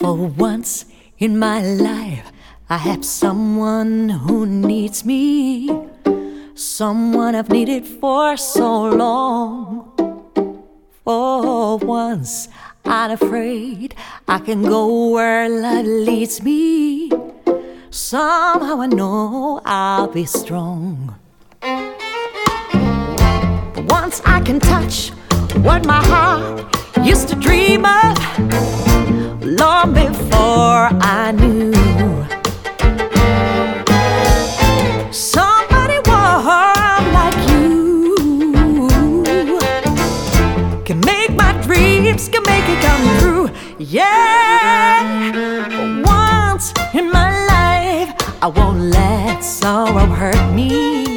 For once in my life, I have someone who needs me, someone I've needed for so long. For once, I'm afraid I can go where life leads me. Somehow I know I'll be strong. For once I can touch what my heart used to dream of long before I knew somebody warm like you can make my dreams, can make it come true. Yeah, once in my life I won't let sorrow hurt me.